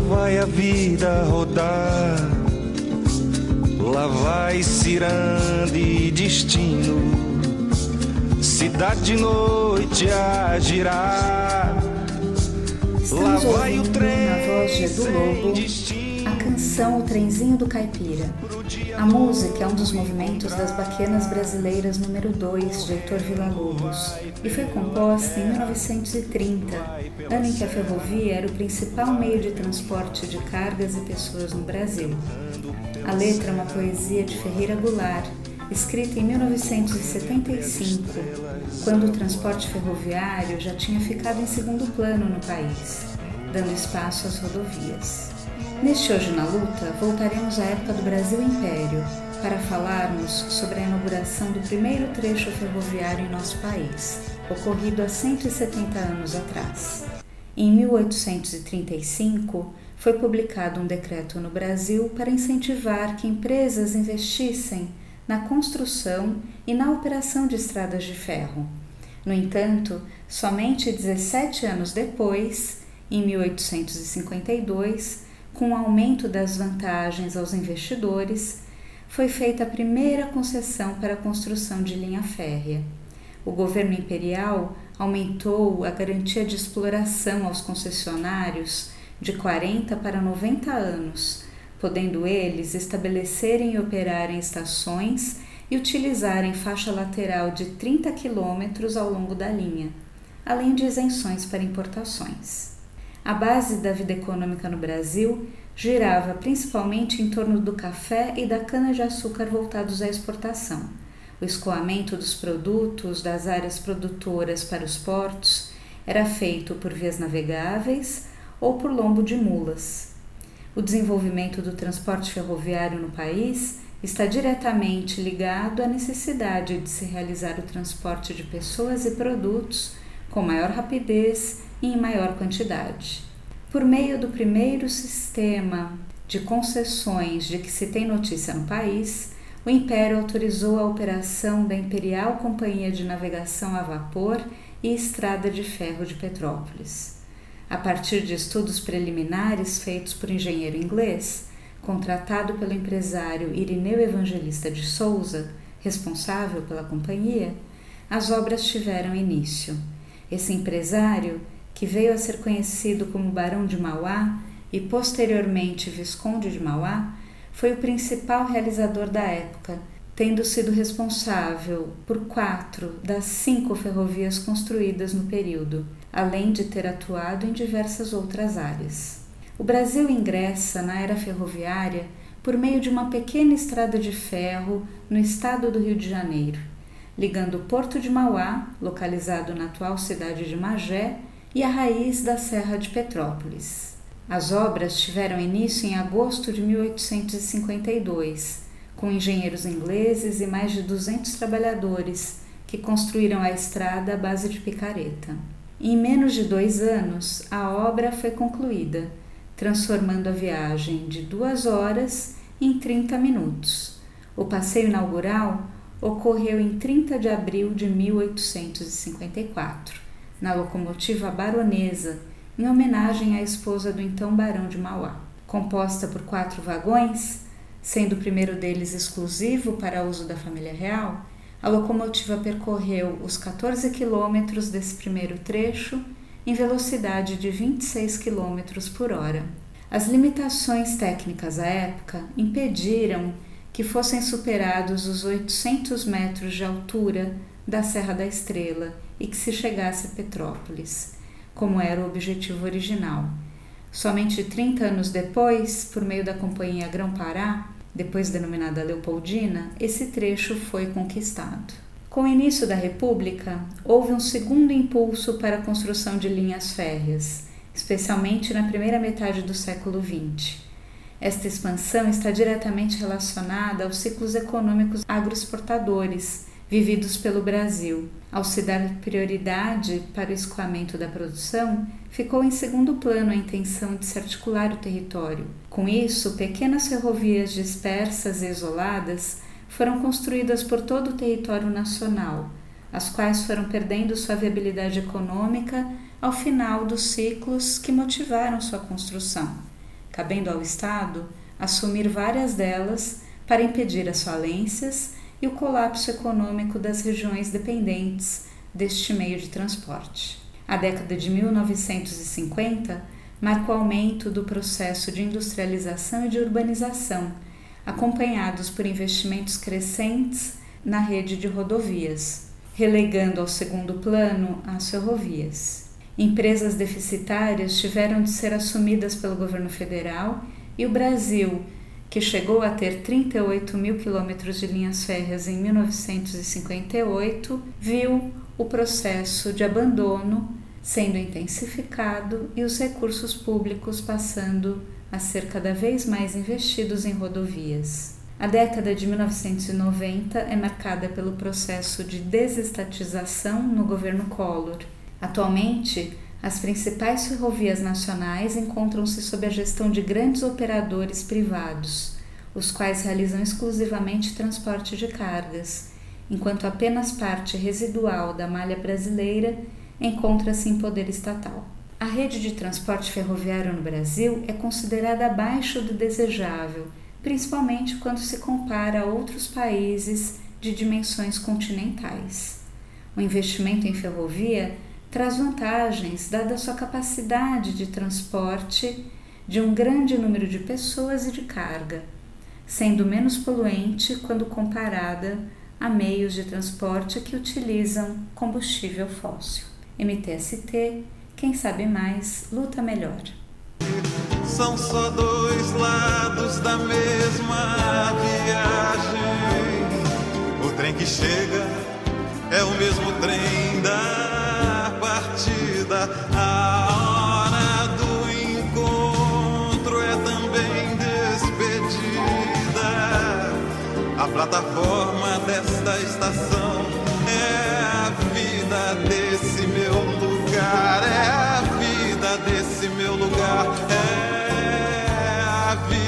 vai a vida rodar, lá vai Ciranda e destino, cidade de noite a girar. Estamos ouvindo na voz de Edu Lobo a canção O Trenzinho do Caipira. A música é um dos movimentos das Baquianas Brasileiras número 2 de Heitor Villa-Lobos e foi composta em 1930, ano em que a ferrovia era o principal meio de transporte de cargas e pessoas no Brasil. A letra é uma poesia de Ferreira Goulart, escrita em 1975, quando o transporte ferroviário já tinha ficado em segundo plano no país, dando espaço às rodovias. Neste Hoje na Luta, voltaremos à época do Brasil Império para falarmos sobre a inauguração do primeiro trecho ferroviário em nosso país, ocorrido há 170 anos atrás. Em 1835, foi publicado um decreto no Brasil para incentivar que empresas investissem na construção e na operação de estradas de ferro. No entanto, somente 17 anos depois, em 1852, com o aumento das vantagens aos investidores, foi feita a primeira concessão para a construção de linha férrea. O governo imperial aumentou a garantia de exploração aos concessionários de 40 para 90 anos, podendo eles estabelecerem e operarem estações e utilizarem faixa lateral de 30 km ao longo da linha, além de isenções para importações. A base da vida econômica no Brasil girava principalmente em torno do café e da cana-de-açúcar voltados à exportação, o escoamento dos produtos das áreas produtoras para os portos era feito por vias navegáveis ou por lombo de mulas. O desenvolvimento do transporte ferroviário no país está diretamente ligado à necessidade de se realizar o transporte de pessoas e produtos com maior rapidez e em maior quantidade. Por meio do primeiro sistema de concessões de que se tem notícia no país, o Império autorizou a operação da Imperial Companhia de Navegação a Vapor e Estrada de Ferro de Petrópolis. A partir de estudos preliminares feitos por engenheiro inglês, contratado pelo empresário Irineu Evangelista de Souza, responsável pela companhia, as obras tiveram início. Esse empresário, que veio a ser conhecido como Barão de Mauá e posteriormente Visconde de Mauá, foi o principal realizador da época, tendo sido responsável por 4 das 5 ferrovias construídas no período, além de ter atuado em diversas outras áreas. O Brasil ingressa na era ferroviária por meio de uma pequena estrada de ferro no estado do Rio de Janeiro, ligando o Porto de Mauá, localizado na atual cidade de Magé, e a raiz da Serra de Petrópolis. As obras tiveram início em agosto de 1852, com engenheiros ingleses e mais de 200 trabalhadores que construíram a estrada à base de picareta. Em menos de 2 anos, a obra foi concluída, transformando a viagem de 2 horas em 30 minutos. O passeio inaugural ocorreu em 30 de abril de 1854, na locomotiva Baronesa, em homenagem à esposa do então Barão de Mauá. Composta por 4 vagões, sendo o primeiro deles exclusivo para uso da família real, a locomotiva percorreu os 14 quilômetros desse primeiro trecho em velocidade de 26 km por hora. As limitações técnicas à época impediram que fossem superados os 800 metros de altura da Serra da Estrela e que se chegasse a Petrópolis, como era o objetivo original. Somente 30 anos depois, por meio da Companhia Grão-Pará, depois denominada Leopoldina, esse trecho foi conquistado. Com o início da República, houve um segundo impulso para a construção de linhas férreas, especialmente na primeira metade do século XX. Esta expansão está diretamente relacionada aos ciclos econômicos agroexportadores vividos pelo Brasil. Ao se dar prioridade para o escoamento da produção, ficou em segundo plano a intenção de se articular o território. Com isso, pequenas ferrovias dispersas e isoladas foram construídas por todo o território nacional, as quais foram perdendo sua viabilidade econômica ao final dos ciclos que motivaram sua construção. cabendo ao Estado assumir várias delas para impedir as falências e o colapso econômico das regiões dependentes deste meio de transporte. A década de 1950 marca o aumento do processo de industrialização e de urbanização, acompanhados por investimentos crescentes na rede de rodovias, relegando ao segundo plano as ferrovias. Empresas deficitárias tiveram de ser assumidas pelo governo federal e o Brasil, que chegou a ter 38 mil quilômetros de linhas férreas em 1958, viu o processo de abandono sendo intensificado e os recursos públicos passando a ser cada vez mais investidos em rodovias. A década de 1990 é marcada pelo processo de desestatização no governo Collor. Atualmente, as principais ferrovias nacionais encontram-se sob a gestão de grandes operadores privados, os quais realizam exclusivamente transporte de cargas, enquanto apenas parte residual da malha brasileira encontra-se em poder estatal. A rede de transporte ferroviário no Brasil é considerada abaixo do desejável, principalmente quando se compara a outros países de dimensões continentais. O investimento em ferrovia traz vantagens, dada sua capacidade de transporte de um grande número de pessoas e de carga, sendo menos poluente quando comparada a meios de transporte que utilizam combustível fóssil. MTST, quem sabe mais, luta melhor. São só dois lados da mesma viagem. O trem que chega é o mesmo trem da partida. A hora do encontro é também despedida. A plataforma desta estação é a vida desse meu lugar. É a vida desse meu lugar. É a vida